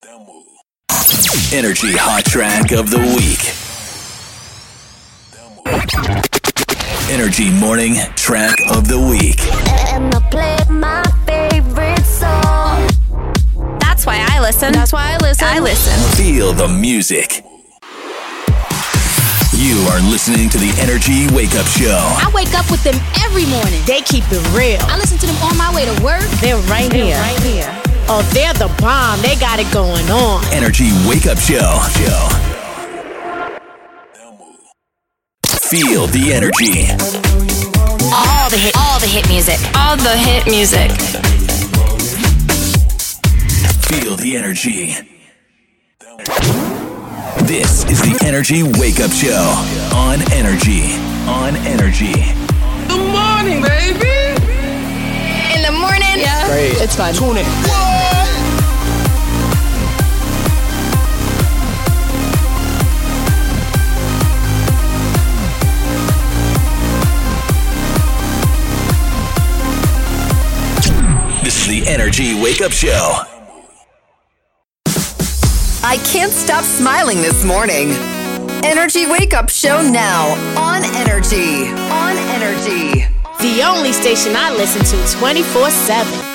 Energy Hot Track of the Week. Energy Morning Track of the Week. And I play my favorite song. That's why I listen. That's why I listen. I listen. Feel the music. You are listening to the Energy Wake Up Show. I wake up with them every morning. They keep it real. I listen to them on my way to work. They're right here. Oh, they're the bomb. They got it going on. Energy Wake Up Show. Feel the energy. All the hit music. All the hit music. Feel the energy. This is the Energy Wake Up Show on Energy. Good morning, baby. In the morning. Yeah. Great. It's fun. Tune in. This is the Energy Wake Up Show. I can't stop smiling this morning. Energy Wake Up Show now on Energy. The only station I listen to 24/7.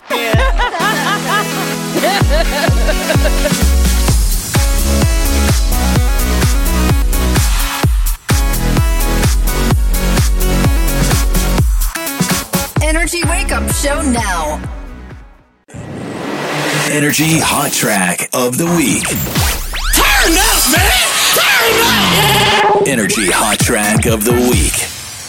Energy Wake Up Show now. Energy Hot Track of the Week. Turn up, man. Turn up. Energy Hot Track of the Week.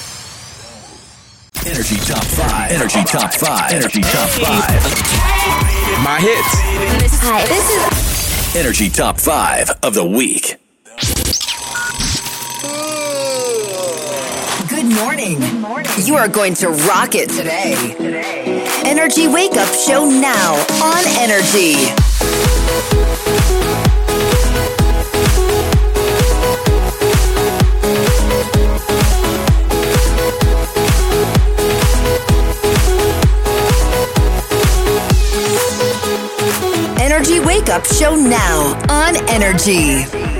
Energy Top 5. Energy Top 5. Energy Top 5. My hits. Hi, this is Energy Top 5 of the Week. Good morning. You are going to rock it today. Energy Wake Up Show now on Energy. Energy Wake Up Show now on Energy.